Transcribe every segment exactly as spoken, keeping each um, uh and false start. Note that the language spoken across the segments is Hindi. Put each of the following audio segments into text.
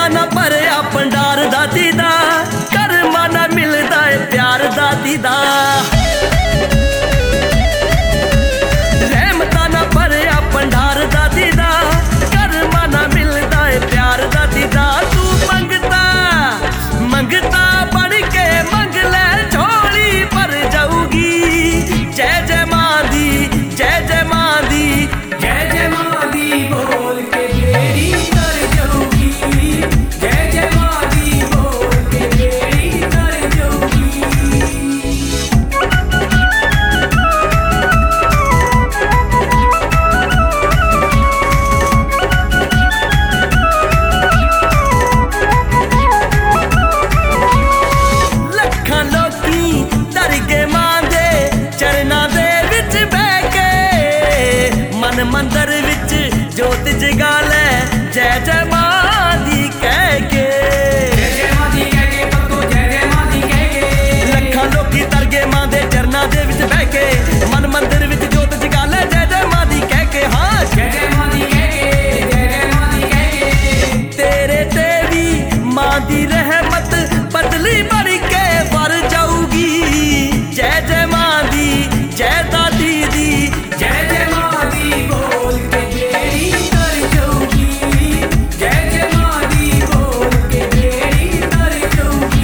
ना भरिया भंडार दादी दा, कर्मा ना मिलदा है प्यार दादी दा। रहमतां ना भरिया भंडार दादी दा, कर्मा ना मिलदा है प्यार दादी दा। तू मंगता मंगता बन के मंग ले, झोली भर जाऊगी। जय जय मां दी, जय जय मां दी, जय जय मां दी बोल के बेड़ी तर जाऊगी। जय जय मां दी बोल के बेड़ी तर जाऊगी। लखां लोकी तर गए मां दे चरनां दे विच बह के, मन मंदिर विच जोत जगा ले, जय जय मां दी कह के। जय जय मां दी कह के भक्तो जय जय मां दी कह के। लखां लोकी तर गए मां दे चरनां दे विच बह के, मन मंदिर विच जोत जगा ले, जय जय मां दी कह के। हाँ जय जय मां दी कह के, जय जय मां दी कह के। तेरे ते भी मां दी रहमत बदली बन के वर जाऊगी। जय जय मां दी, जय दादी दी, जय जय मां दी बोल के बेड़ी तर जाऊगी। जय जय मां दी बोल के बेड़ी तर जाऊगी।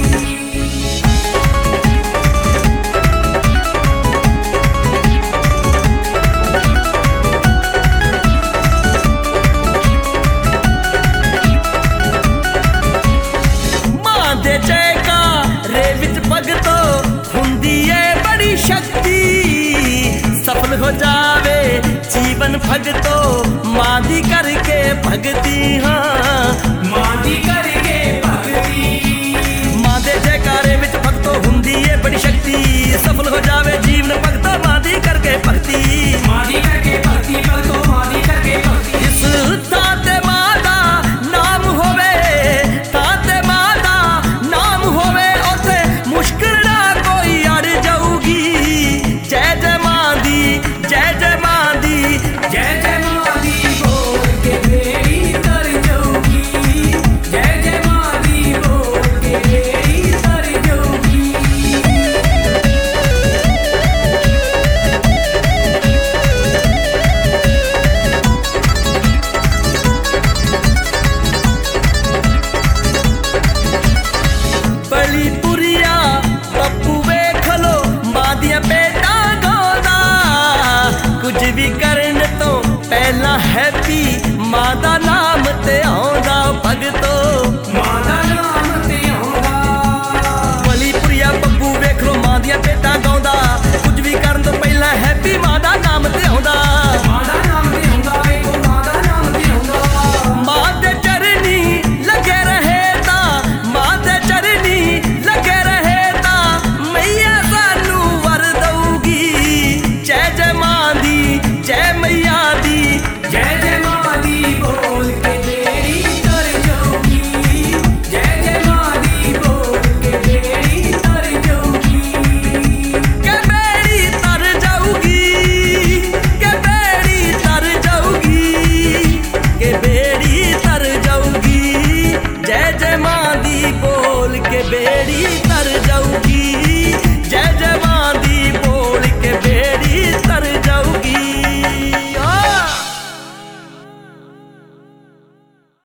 मां दे जयकारे विच भगतो हुंदी है बड़ी शक्ति। सफल हो जावे जीवन भगतो मां दी करके भगती। हाँ